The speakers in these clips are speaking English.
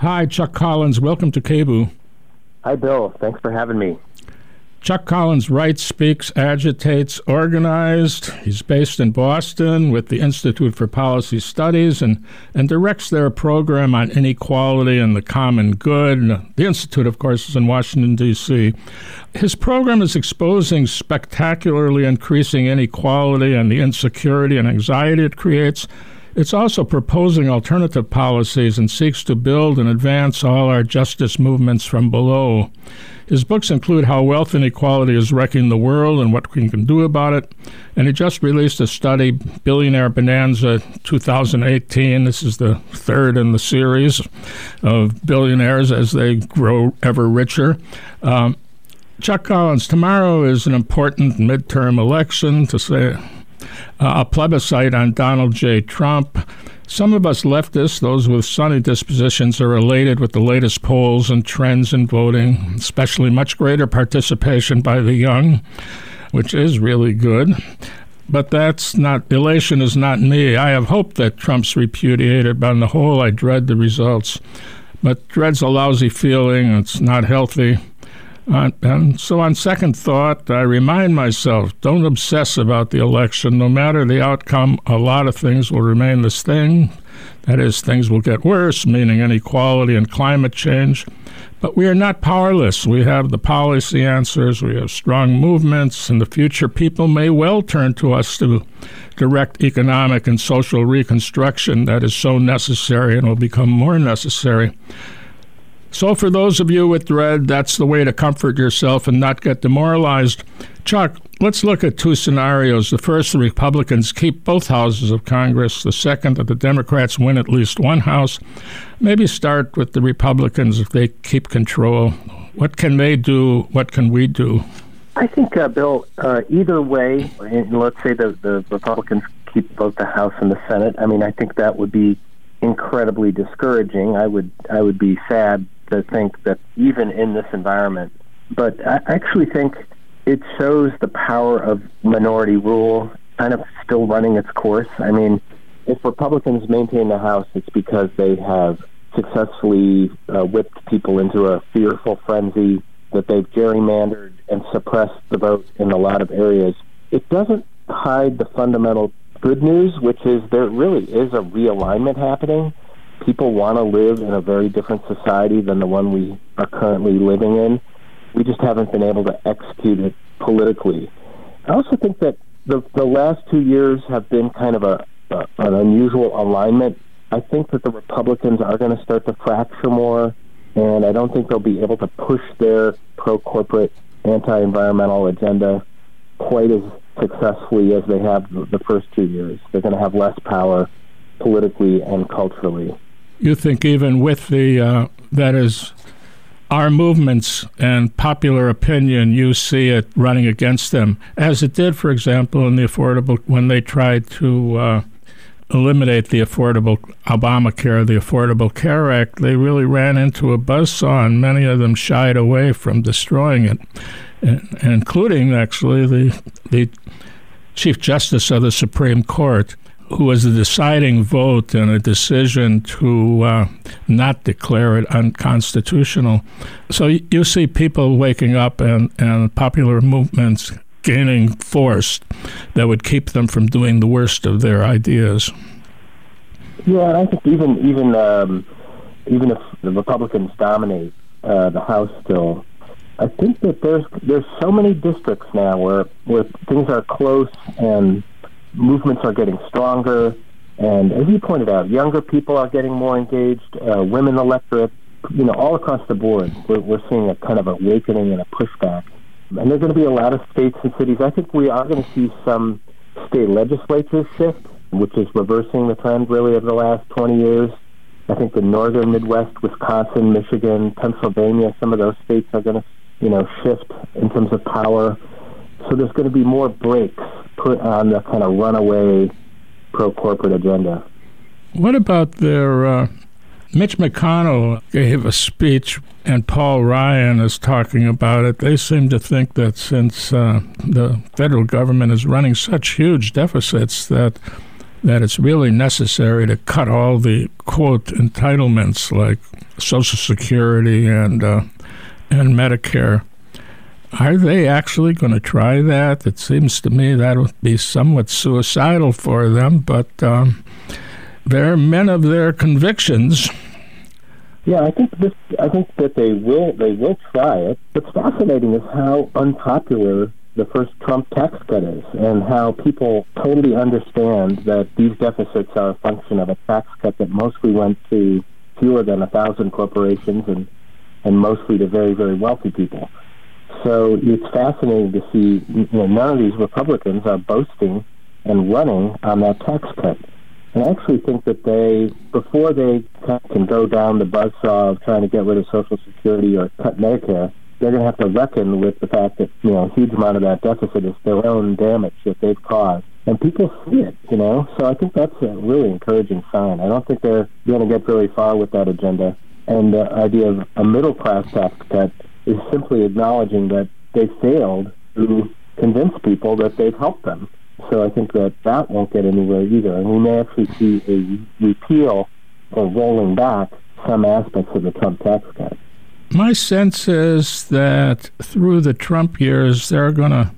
Hi, Chuck Collins. Welcome to KBOO. Hi, Bill. Thanks for having me. Chuck Collins writes, speaks, agitates, organized. He's based in Boston with the Institute for Policy Studies and directs their program on inequality and the common good. The Institute, of course, is in Washington, D.C. His program is exposing spectacularly increasing inequality and the insecurity and anxiety it creates. It's also proposing alternative policies and seeks to build and advance all our justice movements from below. His books include How Wealth Inequality is Wrecking the World and What We Can Do About It. And he just released a study, Billionaire Bonanza 2018. This is the third in the series of billionaires as they grow ever richer. Chuck Collins, tomorrow is an important midterm election, to say a plebiscite on Donald J. Trump. Some of us leftists, those with sunny dispositions, are elated with the latest polls and trends in voting, especially much greater participation by the young, which is really good. But elation is not me. I have hope that Trump's repudiated, but on the whole, I dread the results. But dread's a lousy feeling. It's not healthy. And so on second thought, I remind myself, don't obsess about the election. No matter the outcome, a lot of things will remain the same. That is, things will get worse, meaning inequality and climate change. But we are not powerless. We have the policy answers. We have strong movements. In the future, people may well turn to us to direct economic and social reconstruction that is so necessary and will become more necessary. So for those of you with dread, that's the way to comfort yourself and not get demoralized. Chuck, let's look at two scenarios. The first, the Republicans keep both houses of Congress. The second, that the Democrats win at least one house. Maybe start with the Republicans if they keep control. What can they do? What can we do? I think, Bill, either way, let's say the Republicans keep both the House and the Senate. I mean, I think that would be incredibly discouraging. I would be sad to think that even in this environment. But I actually think it shows the power of minority rule kind of still running its course. I mean, if Republicans maintain the House, it's because they have successfully whipped people into a fearful frenzy, that they've gerrymandered and suppressed the vote in a lot of areas. It doesn't hide the fundamental good news, which is there really is a realignment happening. People want to live in a very different society than the one we are currently living in. We just haven't been able to execute it politically. I also think that the last 2 years have been kind of an unusual alignment. I think that the Republicans are going to start to fracture more, and I don't think they'll be able to push their pro-corporate, anti-environmental agenda quite as successfully as they have the first 2 years. They're going to have less power politically and culturally. You think even with that is, our movements and popular opinion, you see it running against them, as it did, for example, in when they tried to eliminate the Obamacare, the Affordable Care Act, they really ran into a buzzsaw, and many of them shied away from destroying it, including, actually, the Chief Justice of the Supreme Court, who was the deciding vote in a decision to not declare it unconstitutional. So you see people waking up and popular movements gaining force that would keep them from doing the worst of their ideas. Yeah, and I think even if the Republicans dominate the House still, I think that there's so many districts now where things are close and movements are getting stronger, and as you pointed out, younger people are getting more engaged, women electorate, all across the board. We're seeing a kind of awakening and a pushback. And there are going to be a lot of states and cities. I think we are going to see some state legislatures shift, which is reversing the trend really of the last 20 years. I think the northern Midwest, Wisconsin, Michigan, Pennsylvania, some of those states are going to, shift in terms of power. So there's going to be more brakes put on the kind of runaway pro-corporate agenda. What about their... Mitch McConnell gave a speech, and Paul Ryan is talking about it. They seem to think that since the federal government is running such huge deficits that that it's really necessary to cut all the, quote, entitlements like Social Security and Medicare. Are they actually going to try that? It seems to me that would be somewhat suicidal for them, but they're men of their convictions. Yeah, I think that they will try it. What's fascinating is how unpopular the first Trump tax cut is, and how people totally understand that these deficits are a function of a tax cut that mostly went to fewer than 1,000 corporations and mostly to very, very wealthy people. So it's fascinating to see, none of these Republicans are boasting and running on that tax cut. And I actually think that before they can go down the buzzsaw of trying to get rid of Social Security or cut Medicare, they're going to have to reckon with the fact that, a huge amount of that deficit is their own damage that they've caused. And people see it, So I think that's a really encouraging sign. I don't think they're going to get very far with that agenda. And the idea of a middle-class tax cut is simply acknowledging that they failed to convince people that they've helped them. So I think that won't get anywhere either. And we may actually see a repeal or rolling back some aspects of the Trump tax cut. My sense is that through the Trump years, they're going to,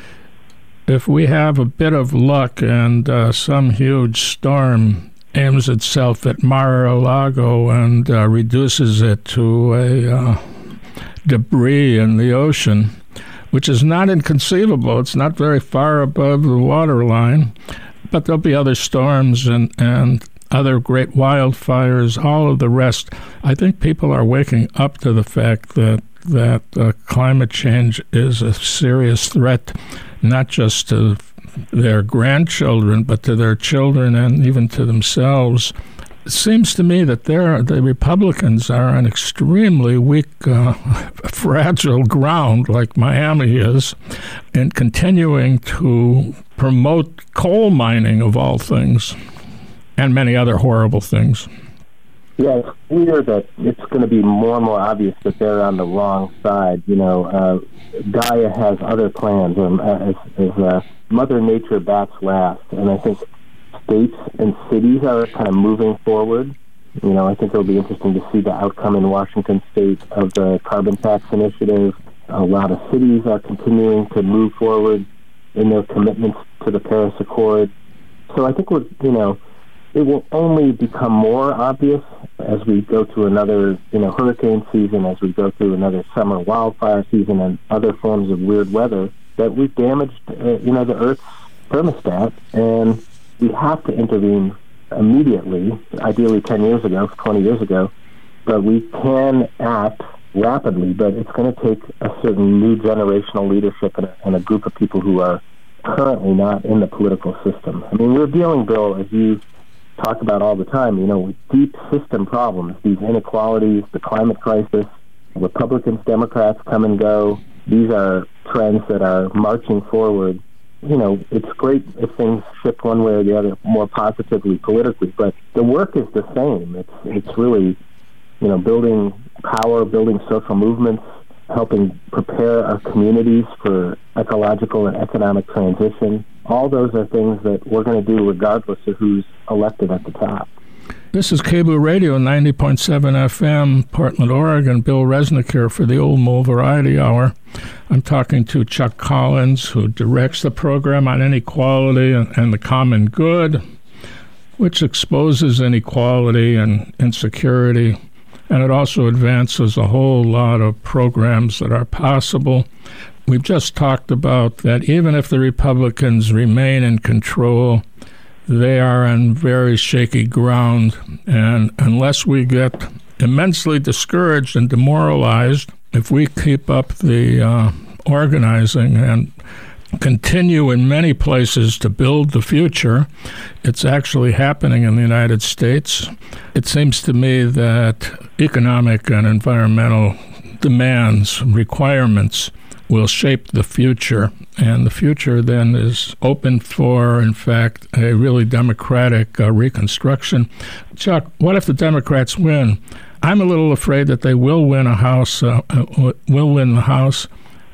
if we have a bit of luck and some huge storm aims itself at Mar-a-Lago and reduces it to a debris in the ocean, which is not inconceivable. It's not very far above the waterline, but there'll be other storms and other great wildfires, all of the rest. I think people are waking up to the fact that climate change is a serious threat, not just to their grandchildren, but to their children and even to themselves. It seems to me that the Republicans are on extremely weak, fragile ground, like Miami is, in continuing to promote coal mining, of all things, and many other horrible things. Yeah, it's clear that it's going to be more and more obvious that they're on the wrong side. Gaia has other plans, as Mother Nature bats last, and I think states and cities are kind of moving forward. I think it'll be interesting to see the outcome in Washington State of the carbon tax initiative. A lot of cities are continuing to move forward in their commitments to the Paris Accord. So I think it will only become more obvious as we go through another, hurricane season, as we go through another summer wildfire season and other forms of weird weather, that we've damaged, the Earth's thermostat, and we have to intervene immediately, ideally 10 years ago, 20 years ago, but we can act rapidly, but it's going to take a certain new generational leadership and a group of people who are currently not in the political system. I mean, we're dealing, Bill, as you talk about all the time, with deep system problems, these inequalities, the climate crisis. Republicans, Democrats come and go. These are trends that are marching forward. It's great if things shift one way or the other more positively politically, but the work is the same. It's really, building power, building social movements, helping prepare our communities for ecological and economic transition. All those are things that we're going to do regardless of who's elected at the top. This is KBOO Radio 90.7 FM, Portland, Oregon. Bill Resnick here for the Old Mole Variety Hour. I'm talking to Chuck Collins, who directs the program on inequality and the common good, which exposes inequality and insecurity, and it also advances a whole lot of programs that are possible. We've just talked about that even if the Republicans remain in control, they are on very shaky ground, and unless we get immensely discouraged and demoralized, if we keep up the organizing and continue in many places to build the future, it's actually happening in the United States. It seems to me that economic and environmental demands, requirements, will shape the future, and the future then is open for, in fact, a really democratic reconstruction. Chuck, what if the Democrats win? I'm a little afraid that they will win the House,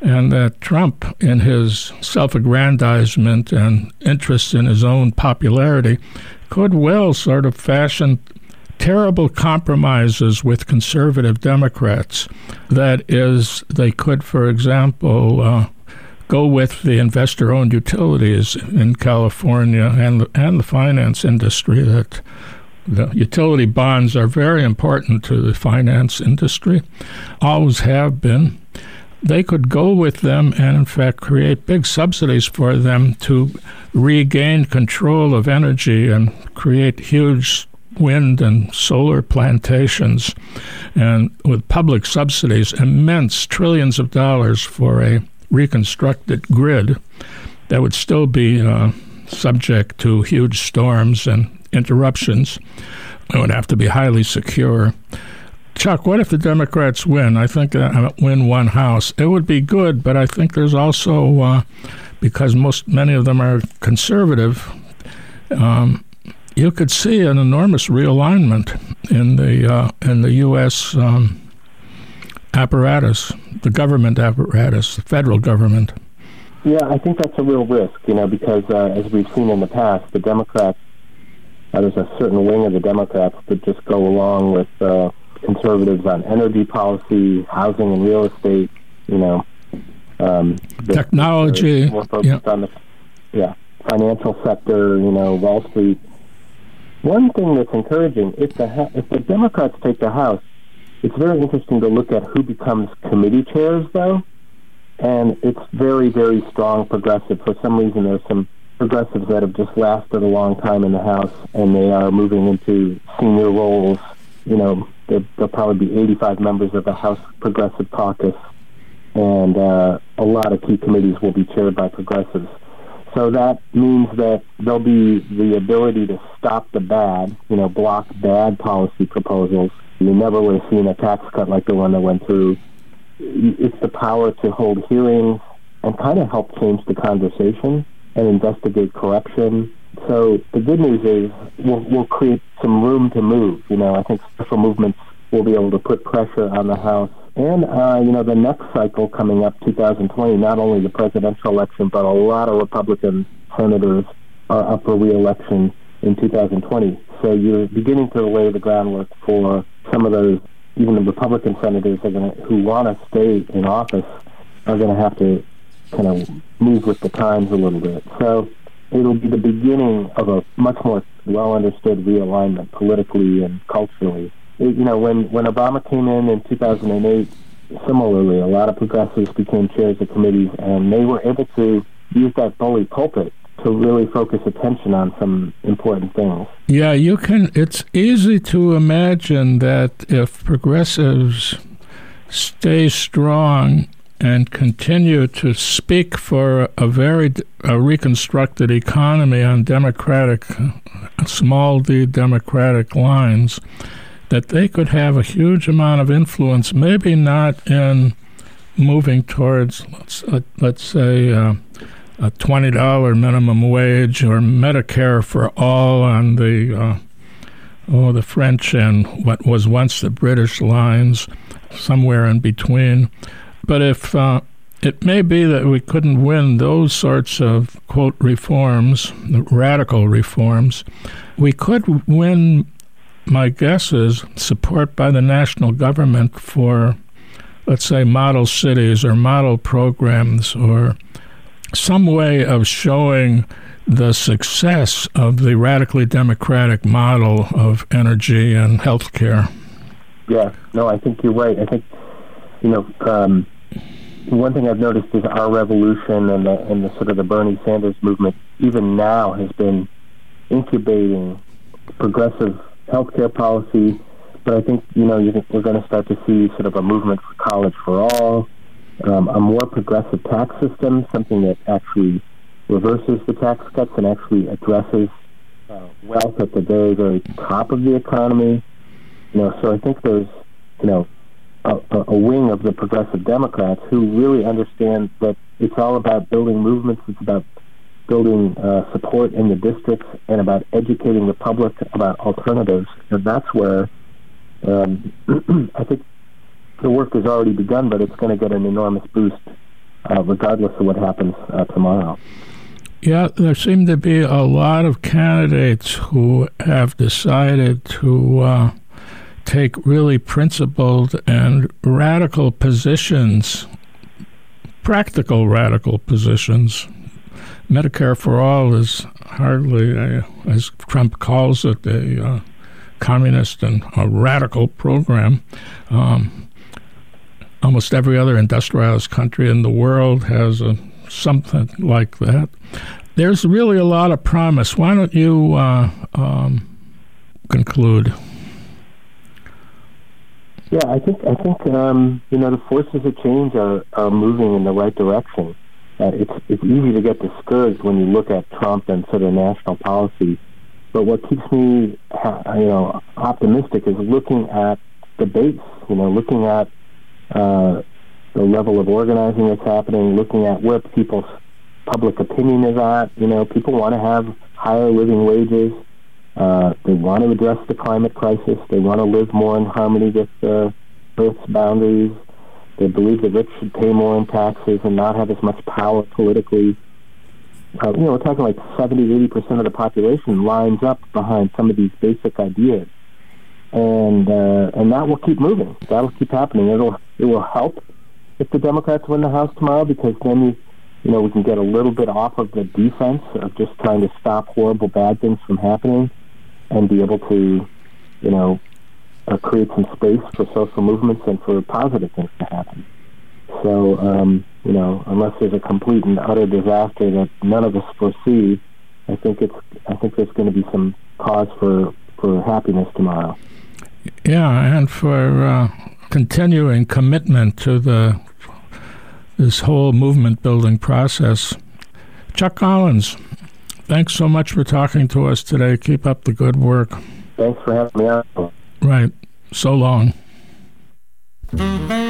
and that Trump, in his self-aggrandizement and interest in his own popularity, could well sort of fashion terrible compromises with conservative Democrats. That is, they could, for example, go with the investor-owned utilities in California and the finance industry. That the utility bonds are very important to the finance industry, always have been. They could go with them and, in fact, create big subsidies for them to regain control of energy and create huge wind and solar plantations, and with public subsidies, immense trillions of dollars for a reconstructed grid that would still be subject to huge storms and interruptions. It would have to be highly secure. Chuck, what if the Democrats win? I think win one house. It would be good, but I think there's also, because many of them are conservative, you could see an enormous realignment in the U.S. Apparatus, the government apparatus, the federal government. Yeah, I think that's a real risk, because as we've seen in the past, the Democrats, there's a certain wing of the Democrats that just go along with conservatives on energy policy, housing and real estate, technology, more focused on the financial sector, Wall Street. One thing that's encouraging, if the Democrats take the House, it's very interesting to look at who becomes committee chairs, though, and it's very, very strong progressive. For some reason, there's some progressives that have just lasted a long time in the House, and they are moving into senior roles. There'll probably be 85 members of the House Progressive Caucus, and a lot of key committees will be chaired by progressives. So that means that there'll be the ability to stop the bad, block bad policy proposals. You never would have seen a tax cut like the one that went through. It's the power to hold hearings and kind of help change the conversation and investigate corruption. So the good news is we'll create some room to move. I think special movements will be able to put pressure on the House. And, the next cycle coming up, 2020, not only the presidential election, but a lot of Republican senators are up for re-election in 2020. So you're beginning to lay the groundwork for some of those, even the Republican senators who want to stay in office are going to have to kind of move with the times a little bit. So it'll be the beginning of a much more well-understood realignment politically and culturally. When Obama came in 2008, similarly, a lot of progressives became chairs of committees, and they were able to use that bully pulpit to really focus attention on some important things. Yeah, it's easy to imagine that if progressives stay strong and continue to speak for a reconstructed economy on small d democratic lines, that they could have a huge amount of influence, maybe not in moving towards, let's say, a $20 minimum wage or Medicare for all on the French and what was once the British lines, somewhere in between. But if it may be that we couldn't win those sorts of, quote, reforms, radical reforms, we could win, my guess is, support by the national government for, let's say, model cities or model programs or some way of showing the success of the radically democratic model of energy and healthcare. Yeah, no, I think you're right. I think, one thing I've noticed is our revolution and the sort of the Bernie Sanders movement, even now, has been incubating progressive healthcare policy. But I think, we're going to start to see sort of a movement for college for all, a more progressive tax system, something that actually reverses the tax cuts and actually addresses wealth at the very, very top of the economy. So I think there's, a wing of the progressive Democrats who really understand that it's all about building movements, it's about building support in the districts, and about educating the public about alternatives. And that's where I think the work has already begun, but it's going to get an enormous boost regardless of what happens tomorrow. Yeah, there seem to be a lot of candidates who have decided to take really principled and radical positions, practical radical positions. Medicare for All is hardly, as Trump calls it, a communist and a radical program. Almost every other industrialized country in the world has something like that. There's really a lot of promise. Why don't you conclude? Yeah, I think the forces of change are moving in the right direction. It's easy to get discouraged when you look at Trump and sort of national policy. But what keeps me, optimistic is looking at the base. Looking at the level of organizing that's happening, looking at where people's public opinion is at. People want to have higher living wages. They want to address the climate crisis. They want to live more in harmony with Earth's boundaries. They believe the rich should pay more in taxes and not have as much power politically. We're talking like 70-80% of the population lines up behind some of these basic ideas, and that will keep moving. That'll keep happening. It will help if the Democrats win the House tomorrow, because then we can get a little bit off of the defense of just trying to stop horrible bad things from happening, and be able to, create some space for social movements and for positive things to happen. So, unless there's a complete and utter disaster that none of us foresee, I think there's going to be some cause for happiness tomorrow. Yeah, and for continuing commitment to this whole movement building process. Chuck Collins, thanks so much for talking to us today. Keep up the good work. Thanks for having me on. Right. So long.